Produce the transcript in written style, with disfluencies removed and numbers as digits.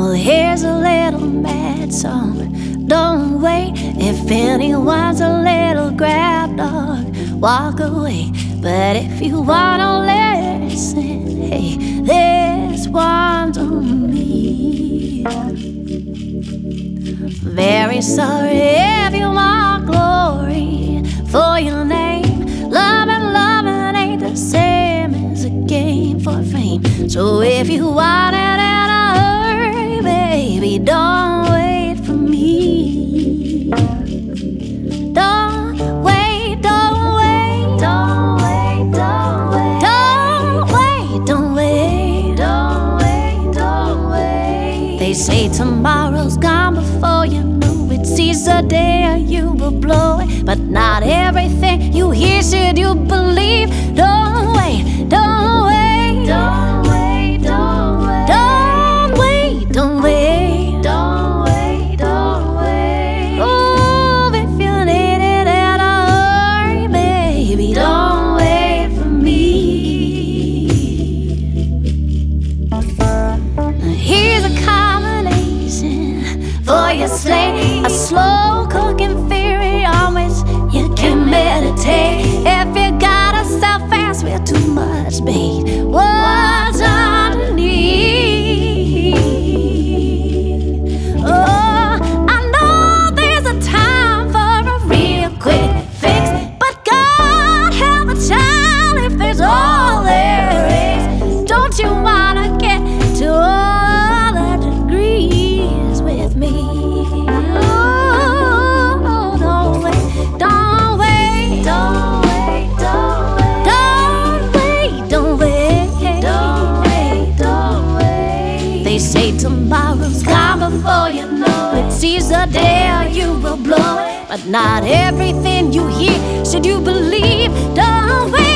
Well, here's a little mad song. Don't wait if anyone's a little grab dog. Walk away, but if you wanna listen, hey, this one's on me. Very sorry if you want glory for your name. Loving ain't the same as a game for fame. So if you want it in a hurry, baby, don't wait for me. Don't wait, don't wait, don't wait, don't wait, don't wait, don't wait, don't wait, don't wait. They say tomorrow's gone before you know it. Seize the day you will blow it, but not everything you hear should you believe. Don't wait, don't wait, don't wait, don't wait, don't wait, don't wait, don't wait, don't wait. Oh, if you need it in a hurry, baby, don't wait for me. Here's a combination for your slate, a slow cooking theory on which you can meditate. If you got a self fast with too much bait, what's underneath? Oh, I know there's a time for a real quick fix, but God help a child if there's all there is. Don't you wanna get to all the degrees with me? Oh, don't wait, don't wait, don't wait, don't wait, don't wait, don't wait, don't wait. They say tomorrow's gone before you know it. Seize the day you will blow it, but not everything you hear should you believe. Don't wait.